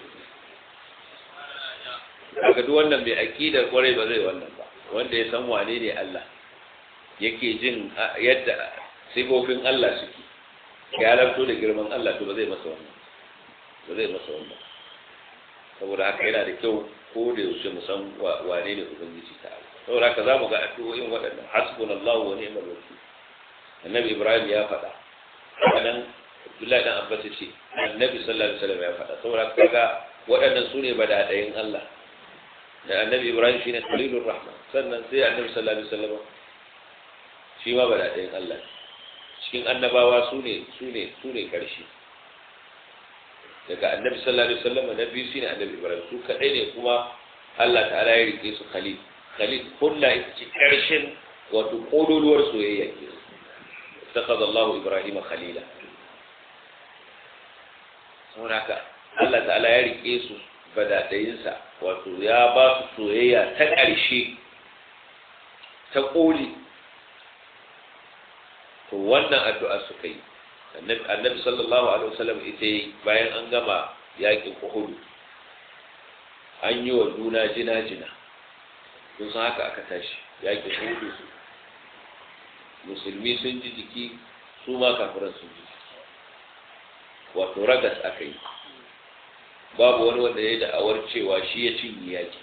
Daga duk wannan mai aqidar kwarai ba zai wannan ba, wanda ya san wane ne Allah, yake jin yadda sifofin Allah suke, ya lanto da girman Allah, to ba zai masa wannan. Saboda haka yana da kyau ko da yaushe mu san wane ne ubangiji ta Allah. Saboda haka zamu ga addu'o'in waɗannan, hasbunallahu wa ni'mal wakeel. Annabi Ibrahim ya faɗa, wannan Abdullahi dan Abbas ce Annabi sallallahu alaihi wasallam ya faɗa. Saboda haka waɗannan sune badadayin Allah. Da Annabi Ibrahim shine Khalilur Rahman, sannan sai Annabi sallallahu alaihi wasallam shi ma badadayin Allah. Cikin annabawa sune karshe. Daga Annabi sallallahu alaihi wasallam nabi shine Annabi Ibrahim, su kadai ne kuma Allah ta'ala ya rike su khalil kullu ita ce karshen wato kololuwar soyayya ke. Takhadha Allahu Ibrahim khalila. Saboda Allah ta'ala ya rike su badadayinsa, wato ya ba su soyayya ta karshe ta koli. To wannan addu'a suka yi annabi sallallahu alaihi wasallam ita yi bayan an gama yakin Uhud, an yi wa juna jina kun san haka aka tashi yakin Uhud, musulmi sun ji jiki, su ma kafiran sun ji, wato ragas aka yi, babu wani wanda ya yi da'awar cewa shi ya cinye yaki,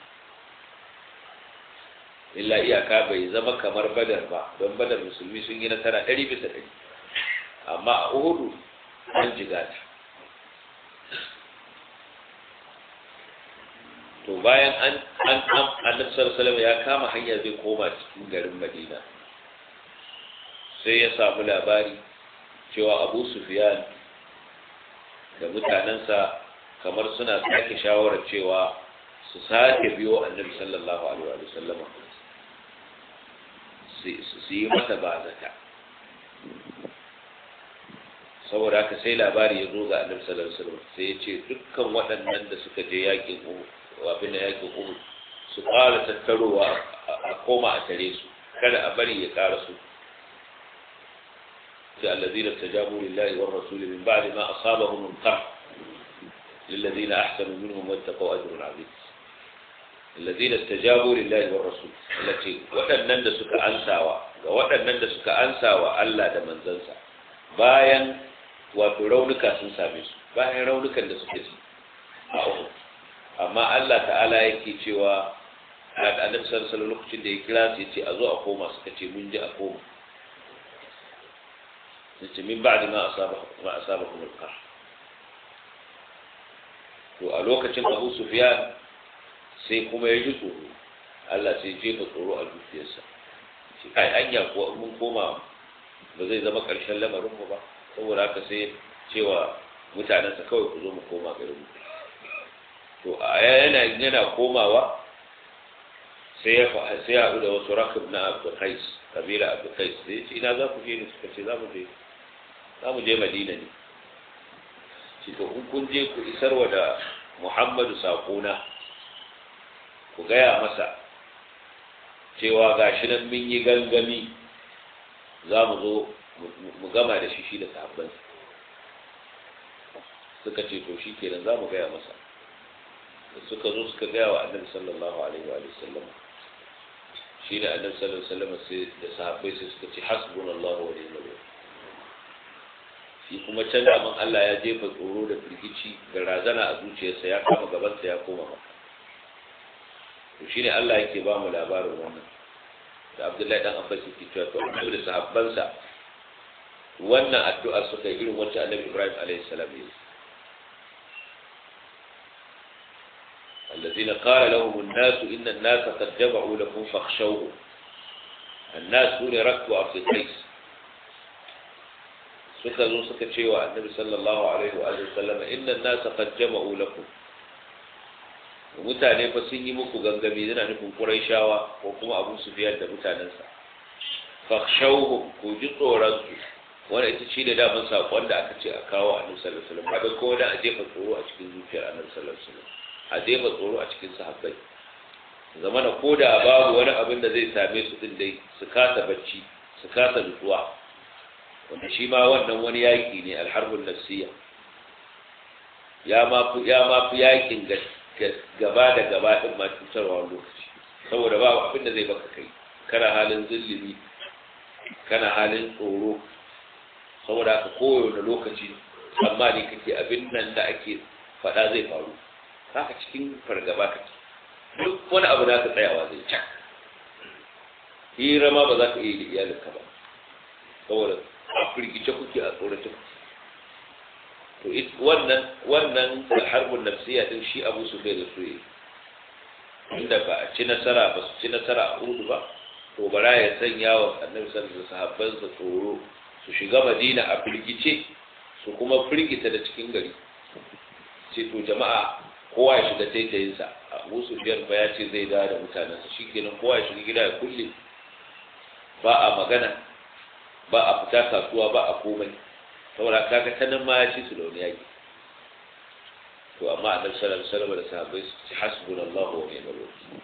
illa iyaka bai zama kamar Badar ba, don Badar musulmi sun yi nasara 100%, amma a Uhudu an jiga ta. To bayan Annabi sallallahu alaihi wasallam ya kama hanya zai koma cikin garin Madina, sai ya samu labari cewa Abu Sufyan da mutanensa kamar suna sake shawarar cewa su sake biyo Annabi sallallahu alaihi wasallam su yi masa bazata. Saboda haka sai labari ya zo ga Annabi sallallahu alaihi wasallam, sai ya ce dukkan waɗannan da suka je yakin Uhud su ƙara tattarowa a koma a tare su, kada a bari ya ƙara su. sai allazina tajabu lillahi war rasuli min ba'di ma asabahum al-qarh lilladhina ahsanu minhum wattaqaw ajrun 'azim. الذين استجابوا لله والرسول التي waɗannan da suka ansawa Allah da manzansa bayan wato raunuka sun same su, bayan raunukan da suke ci a Uhud. Amma Allah ta'ala yake cewa da Annabi sallallahu alaihi wasallam lokacin da ya kira su yace a zo a koma, suka ce mun ji a koma. Yace min ba'di ma asabahum al-qarh. To a lokacin Abu Sufyan sai kuma ya ji tsoro, Allah sai jefa tsoro a zuciyarsa, shi kai anya ko mun koma ba zai zama ƙarshen lamarinmu ba, saboda haka sai cewa mutanensa kawai ku zo mu koma garinmu. To a yana komawa sai ya haɗu da wasu rakib na Abdul Qais, kabila Abdul Qais, sai ya ce ina za ku je ne? Suka ce za mu je Madina ne. Shi to in kun je ku isarwa da Muhammadu saƙona, ku gaya masa cewa gashi nan mun yi gangami za mu zo mu gama da shi da sahabbansa. suka ce to shikenan za mu gaya masa. suka zo suka gaya wa annabi sallallahu alaihi wa sallam, shi ne annabi sallallahu alaihi wa sallam sai da sahabbai sai suka ce hasbunallahu wa ni'mal wakeel. shi kuma can daman Allah ya jefa tsoro da firgici da razana a zuciyarsa, ya kama gabansa ya koma maka. to shine Allah yake ba mu labarin wannan da Abdullahi dan Abbas yake cewa to annabi da sahabbansa wannan addu'a suka yi irin wacce annabi Ibrahim alaihi salam ya yi. الذين قال لهم الناس إن الناس قد جمعوا لكم فاخشوه. الناس دون ركب عبد القيس suka zo suka ce wa annabi sallallahu alaihi wa sallam inna an-nasa qad jama'u lakum, mutane fa sun yi muku gangami, yana nufin Qurayshawa ko kuma Abu Sufyan da mutanansa. fakhshawhum, ku ji tsoron su. wanda ita ce da daman sakon da aka ce a kawo annabi sallallahu alaihi wasallam, ba da ko da a jefa tsoro a cikin zuciyar annabi sallallahu alaihi wasallam, a jefa tsoro a cikin sahabbai, zamana ko da babu wani abin da zai same su din dai su kasa bacci, su kasa nutsuwa, wanda shi ma wannan wani yaƙi ne, alharbun nafsiyya. ya ma fi yaƙin gaba da gaba ɗin ma cutarwa wani lokaci, saboda babu abin da zai baka kai, kana halin zulumi, kana halin tsoro, saboda haka kowane lokaci amma ne kake abin nan da ake faɗa zai faru, haka cikin fargaba kake, duk wani abu da ka tsayawa zai cak. hira ma ba za ka iya da iyalinka ba, saboda a firgice kuke, a tsorace kuke. to wannan harbun nafsiya din shi Abu Sufyan da su yi, inda ba a ci nasara, ba su ci nasara a Uhud ba, to bara ya sanya wa annabi sallallahu alaihi wasallam sahabbansa tsoro, su shiga Madina a firgice, su kuma firgita da cikin gari. ce to jama'a kowa ya shiga taitayinsa. Abu Sufyan ba ya ce zai dawo da mutanensa, shikenan kowa ya shiga gida ya kulle, ba a magana, ba a fita kasuwa, ba a komai, saboda kaga ta nan ma ya ci su da wani yaki. to amma annabi sallallahu alaihi wasallam da sahabbai su ce hasbunallahu wa ni'mal wakeel.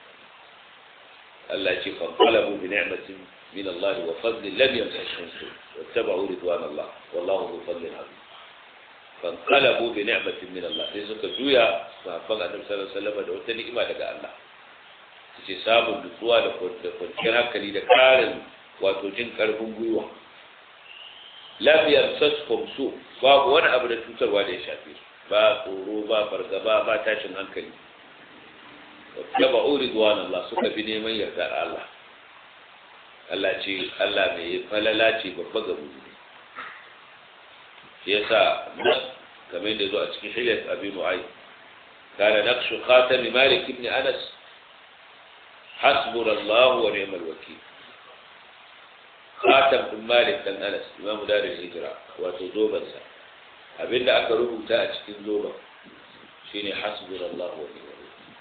Allah ce fa qalabu bi ni'matin min Allah wa fadlin lam yamsashhum su' wattaba'u ridwan Allah wallahu dhu fadlin 'azim. fa qalabu bi ni'matin min Allah, sai suka juya sahabban annabi sallallahu alaihi wasallam da wata ni'ima daga Allah, ce sabon nutsuwa da kwanciyar hankali da karin wato jin karfin gwiwa. lafiyar saskom su, babu wani abu da cutarwa da ya shafe su, ba tsoro, ba fargaba, ba tashin hankali. wata ba'u ridwan Allah, suka fi neman yardar Allah. Allah ce Allah mai falala ce babba ga mu. shi yasa kamar da zo a cikin hilyat Abi Nu'aym, kana naqshu khatam Malik ibn Anas hasbunallahu wa ni'mal wakeel. khatam bin Malik dan Anas, imamu darul hijra, wato zobansa, abinda aka rubuta a cikin zoban shine hasbunallahu wa ni'mal wakeel.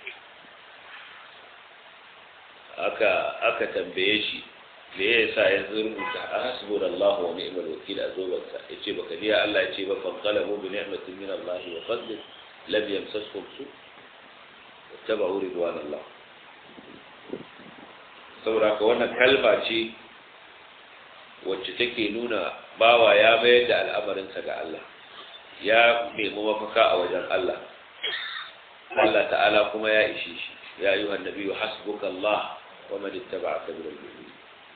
aka tambaye shi me yasa ya rubuta hasbunallahu wa ni'mal wakeel a zobansa, yace baka ji Allah yace ba fanqalabu bi ni'matin min Allah wa fadlin lam yamsashhum su' wattaba'u ridwanallah. saboda ka wannan kalma ce wacce take nuna bawa ya mayar da al'amarinsa ga Allah, ya nemi mafaka a wajen Allah, Allah ta'ala kuma ya ishe shi. ya ayyuhan nabiyyu hasbuka Allah wa man ittaba'aka minal mu'minin.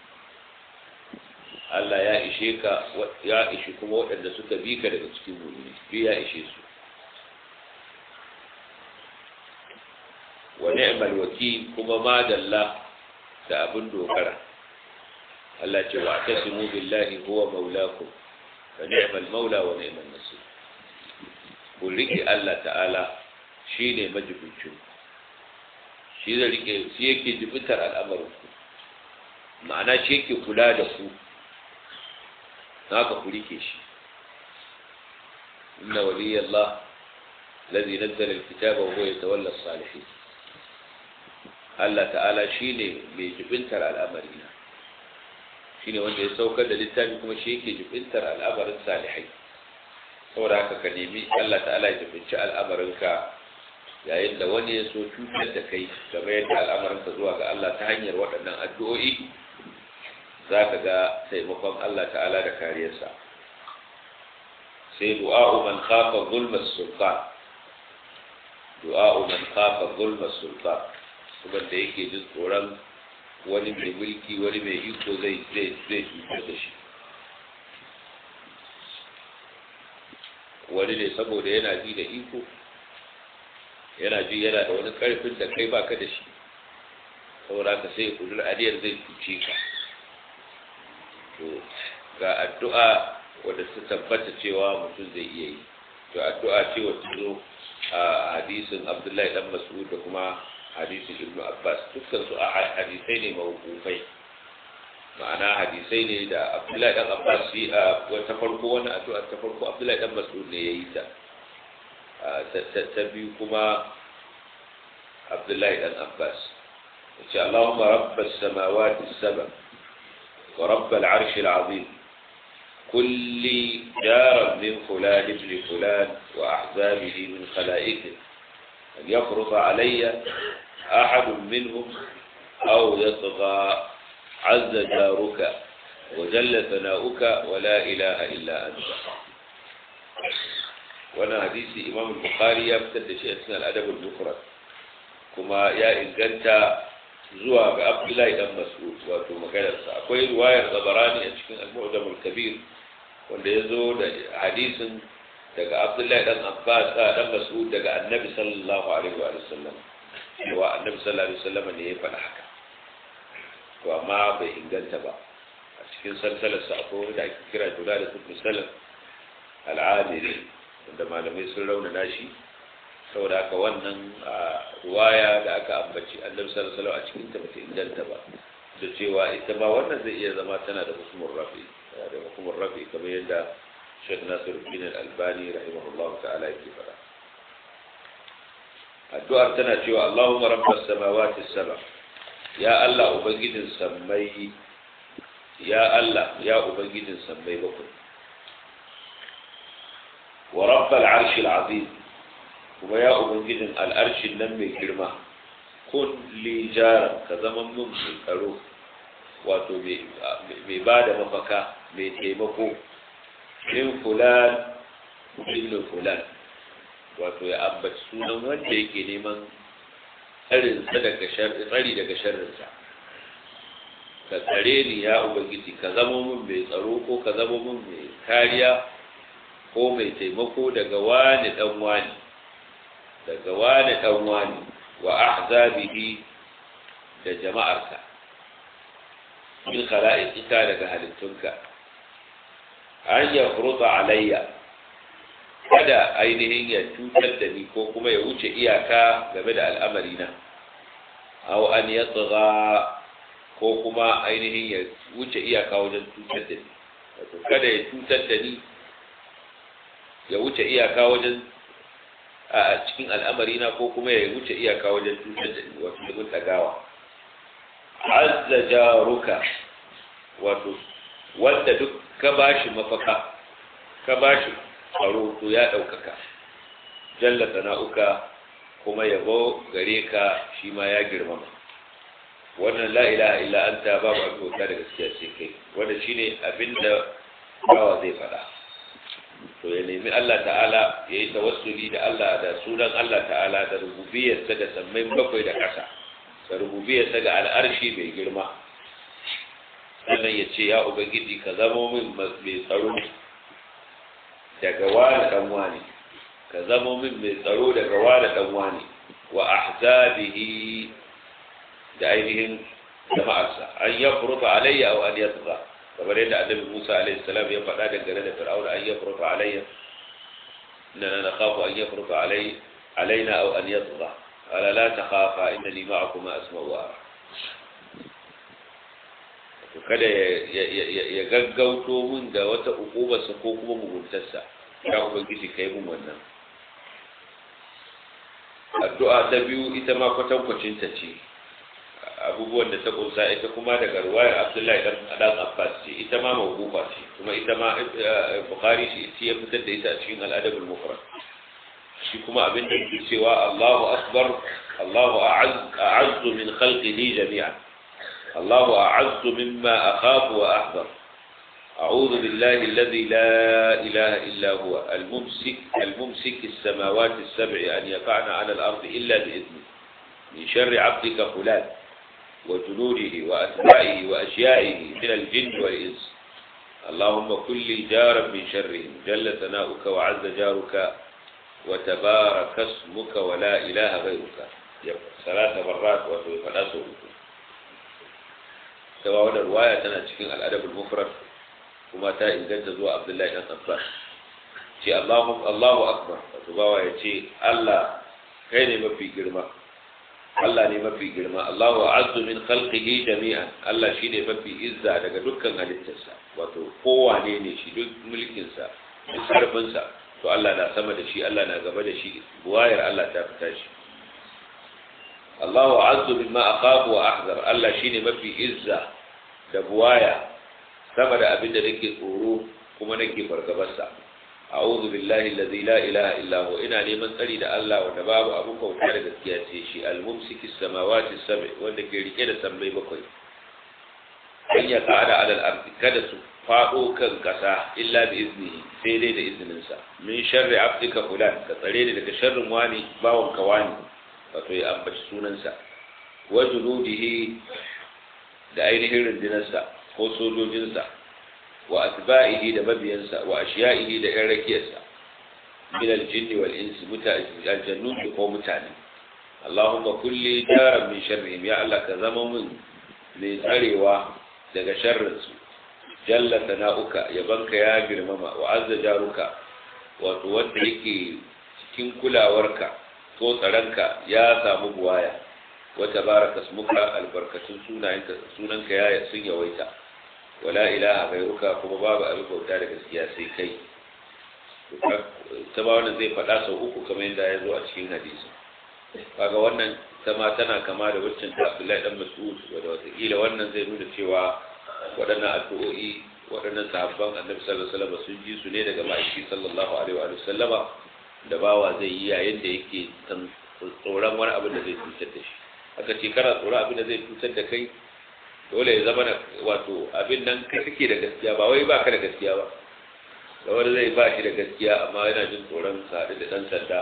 Allah ya ishe ka, ya ishi kuma waɗanda suka bi ka daga cikin mu'mini, bi ya ishe su. wa ni'mal wakeel, kuma madalla da abin dogara. Allah ce wa tasimu billahi huwa maulakum fa ni'mal maula wa ni'mal nasir. ku rike Allah ta'ala shine majibincin, shi zai rike, shi yake jibitar al'amarin ku, ma'ana shi yake kula da ku, haka ku rike shi. inna waliyallah alladhi nazzala alkitaba wa huwa yatawalla as-salihin. Allah ta'ala shine mai jibintar al'amarina, shine wanda ya saukar da littafi, kuma shi yake jibintar al'amarin salihai. saboda haka ka nemi Allah ta'ala ya jibinci al'amarinka yayin da wani ya so cutar da kai, game yadda al'amarinka zuwa ga Allah ta hanyar waɗannan addu'o'i, za ka ga taimakon Allah ta'ala da kariyarsa. sai du'a'u man khafa zulma sultan, du'a'u man khafa zulma sultan, kuma da yake jin tsoron wani mai mulki wani mai iko zai cutar da shi. Wani ne saboda yana ji da iko, yana da wani karfin da kai baka da shi, saboda ka sai kudur aliyar zai cuce ka. To ga addu'a wadda ta tabbata cewa mutum zai iya yi. To addu'a ce wacce zo a hadisin Abdullahi dan Mas'ud da kuma hadisin Ibn Abbas, dukkan su hadisai ne mawqufai, ma'ana hadisai ne da Abdullahi dan Abbas shi a wata farko wani addu'a ta farko Abdullahi dan Mas'ud ne yayi ta. Ta biyu kuma Abdullahi dan Abbas yace Allahumma rabbas samawati as-sab'a wa rabbal 'arshil 'azim kulli jaran min fulan ibn fulan wa ahzabihi min khalaiqih an yafruḍ 'alayya ahad minhum aw yatgha 'azza jaruka wa jalla thana'uka wa la ilaha illa anta. Wannan hadisi Imam Bukhari ya fitar da shi a cikin al-Adab al-Mufrad, kuma ya inganta zuwa ga Abdullahi dan Mas'ud, wato maganarsa. Akwai riwayar Tabarani a cikin al-Mu'jam al-Kabir wanda ya zo da hadisin daga Abdullahi dan Abbas dan Mas'ud daga Annabi sallallahu alaihi wa sallam, cewa Annabi sallallahu alaihi wa sallam ne ya faɗa haka, to amma bai inganta ba. A cikin salsalarsa akwai wanda ake kira Julal ibn Salam al-Amiri, wanda malamai sun raunana shi, saboda haka wannan ruwaya da aka ambaci Annabi sallallahu alaihi wasallam a cikin ta bata inganta ba, da cewa ita ba wannan zai iya zama tana da hukumar rafi kamar yadda Sheikh Nasiruddin Al-Albani rahimahullahu ta'ala yake fara. Addu'ar tana cewa Allahumma rabbas samawati as-sab'a, ya Allah ubangijin sammai, ya Allah ya ubangijin sammai bakwai, wa rabbal 'arshil 'azim, kuma ya ubangijin al'arshin nan mai girma, kun li jaran, ka zama mun mai tsaro, wato mai ba da mafaka, mai taimako, min fulan ibn fulan, wato ya ambaci sunan wanda yake neman tsari daga sharrinsa. Ka tsare ni ya ubangiji, ka zama mun mai tsaro, ko ka zama mun mai kariya ko mai taimako daga wani dan wani, wa ahzabihi da jama'arka, min khala'iqika daga halittunka, an yafruḍa alayya, kada ainihin ya cutar da ni ko kuma ya wuce iyaka game da al'amarina, aw an yatgha, ko kuma ainihin ya wuce iyaka wajen cutar da ni, wato kada ya cutar da ni ya wuce iyaka wajen a cikin al'amarina, ko kuma ya wuce iyaka wajen cutar da ni, wato ya tagawa. Azza jaruka, wato wanda duk ka bashi mafaka, ka bashi tsaro, to ya ɗaukaka. Jalla sana'uka, kuma yabo gare ka shi ma ya girmama. Wannan la ilaha illa anta, babu abin bauta da gaskiya sai kai, wanda shine abinda bawa zai faɗa. To ya nemi Allah ta'ala, ya yi tawassuli da Allah, da sunan Allah ta'ala, da rububiyarsa da sammai bakwai da ƙasa, da rububiyarsa ga al'arshi mai girma. Sannan ya ce, ya Ubangiji, ka zamo min mai tsaro daga wani ɗan wani, ka zamo min mai tsaro daga wani ɗan wani, wa ahzabihi, da ainihin jama'arsa, an yafruta alayya aw an yatgha, kamar yadda annabi Musa alaihi salam ya faɗa dangane da Fir'auna, an yafruta alayya, inna nakhafu an yafruta alaina aw an yatgha, qala la takhafa innani ma'akuma asma'u wa ara. To kada ya gaggauto mun da wata ukubarsa ko kuma muguntarsa, ya ubangiji kai mun wannan. Addu'a ta biyu ita ma kwatankwacin ta ce, abubuwan da ta kunsa ita kuma daga ruwayar Abdullahi dan Abbas ce, ita ma mawqufa ce, kuma ita ma Bukhari shi ya fitar da ita a cikin al-Adab al-Mufrad. Shi kuma abin da yake cewa Allahu akbar, Allahu a'azzu min khalqihi jami'an, Allahu a'azzu mimma akhafu wa ahdar, أعوذ بالله الذي لا إله إلا هو الممسك السماوات السبع أن يقعن على الأرض إلا بإذنه من شر عبدك فلان وجنوده وأتباعه وأشيائه من الجن والإنس اللهم كن لي جارا من شرهم جل ثناؤك وعز جارك وتبارك اسمك ولا إله غيرك 3 مرات وفناسه سواء الرواية تنتشكين الأدب المفرد وما تائن جنت زوى عبد الله بن عباس شيء الله أكبر وتباوى يتي الله كيني ما في جرمه Allah ne mafi girma Allahu a'azzu min khalqihi jami'an Allah shine mafi izza daga dukkan halittarsa wato kowane ne shi duk mulkin sa duk karfin sa to Allah na sama da shi Allah na gaba da shi buwayar Allah ta fita shi Allahu a'azzu mimma aqabu wa ahzar Allah shine mafi izza da buwaya sama da abin da nake tsoro kuma nake fargabar sa a'udhu billahi alladhi la ilaha illa huwa ina neman tsari da Allah wanda babu abun bauta da gaskiya ce shi al-mumsiki as-samawati as-sab'i wanda ke rike da sammai bakwai an ya qada ala al-ardi kada su fado kan kasa illa bi iznihi sai dai da izinin sa min sharri abdika fulan ka tsare ni daga sharrin wani bawon ka wani wato ya ambaci sunan sa wa junudihi da ainihin rundunarsa ko sojojinsa wa atba'ihi da mabiyansa wa ashiya'ihi da ƴan rakiyarsa min al-jinni wal insi aljannu ko mutane Allahumma kulli jaran min sharrihim ya Allah ka zama mun mai tsarewa daga sharrin su jalla sana'uka yabanka ya girmama wa azza jaruka wato wanda yake cikin kulawarka ko tsaranka ya samu buwaya wa tabaraka ismuka albarkatun sunanka ya sun yawaita wala ilaha ghayruka kuma babu abin bauta da gaskiya sai kai ta ba wannan zai faɗa sau 3 kamar yadda ya zo a cikin hadisi kaga wannan ma tana kama da waccan ta Abdullahi dan Mas'ud wanda wataƙila wannan zai nuna cewa waɗannan addu'o'i waɗannan sahabban Annabi sallallahu alaihi wasallam sun ji su ne daga ma'aiki sallallahu alaihi wa sallama da bawa zai yi yayin da yake tsoron wani abin da zai cutar da shi aka ce kana tsoron abin da zai cutar da kai dole ya zama wato abin nan kai kake da gaskiya ba wai baka da gaskiya ba da wani zai ba shi da gaskiya amma yana jin tsoron sa da dan sanda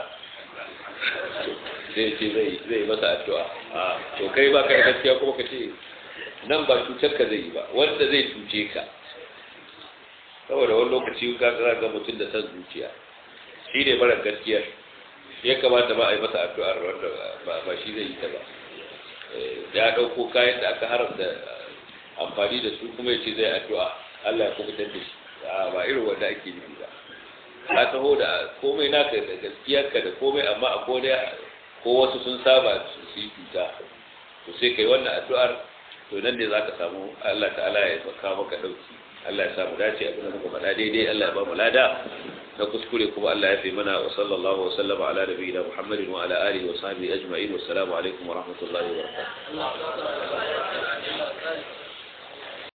zai ce zai masa addu'a to kai baka da gaskiya kuma ka ce nan ba cutar ka zai yi ba wanda zai cuce ka saboda wani lokaci ka ga mutum da san zuciya shi ne mara gaskiya ya kamata ba a yi masa addu'ar wanda ba shi zai yi ta ba ya dauko kayan da aka haramta amfani da su kuma ya ce zai addu'a Allah ya kubutar da shi ba irin wanda ake nufi ba ka taho da komai naka da gaskiyarka da komai amma a ko wasu sun saba su yi cuta to sai kai wannan addu'ar to nan ne za ka samu Allah ta'ala ya baka maka dauki Allah ya samu dace abin da muka faɗa daidai Allah ya ba mu lada na kuskure kuma Allah ya fi mana wa sallallahu wa sallama ala nabiyina Muhammadin wa ala alihi wa sahbihi ajma'in wa assalamu alaikum wa rahmatullahi wa barakatuh